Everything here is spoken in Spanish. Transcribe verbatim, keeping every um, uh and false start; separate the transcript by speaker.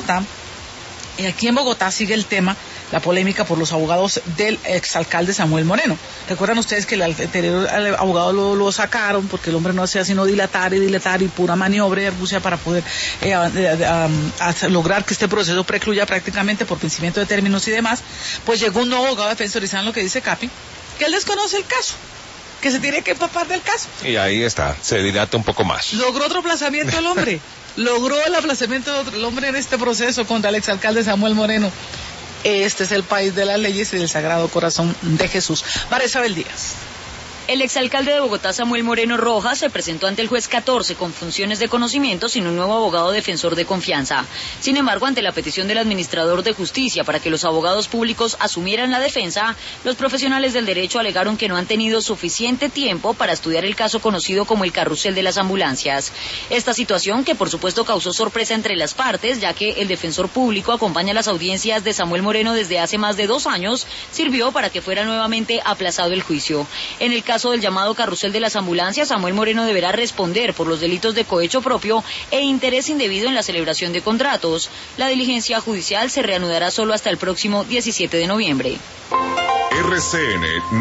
Speaker 1: Bogotá, y aquí en Bogotá sigue el tema, la polémica por los abogados del exalcalde Samuel Moreno. ¿Recuerdan ustedes que el anterior abogado lo, lo sacaron porque el hombre no hacía sino dilatar y dilatar y pura maniobra y argucia para poder eh, a, a, a, a lograr que este proceso precluya prácticamente por vencimiento de términos y demás? Pues llegó un nuevo abogado defensor, y ¿saben lo que dice Capi? Que él desconoce el caso, que se tiene que empapar del caso.
Speaker 2: Y ahí está, se dilata un poco más.
Speaker 1: Logró otro aplazamiento el hombre. Logró el aplazamiento del hombre en este proceso contra el exalcalde Samuel Moreno. Este es el país de las leyes y del Sagrado Corazón de Jesús. María Isabel Díaz.
Speaker 3: El exalcalde de Bogotá, Samuel Moreno Rojas, se presentó ante el juez catorce con funciones de conocimiento sin un nuevo abogado defensor de confianza. Sin embargo, ante la petición del administrador de justicia para que los abogados públicos asumieran la defensa, los profesionales del derecho alegaron que no han tenido suficiente tiempo para estudiar el caso conocido como el carrusel de las ambulancias. Esta situación, que por supuesto causó sorpresa entre las partes, ya que el defensor público acompaña las audiencias de Samuel Moreno desde hace más de dos años, sirvió para que fuera nuevamente aplazado el juicio. En el caso del llamado carrusel de las ambulancias, Samuel Moreno deberá responder por los delitos de cohecho propio e interés indebido en la celebración de contratos. La diligencia judicial se reanudará solo hasta el próximo diecisiete de noviembre.
Speaker 4: R C N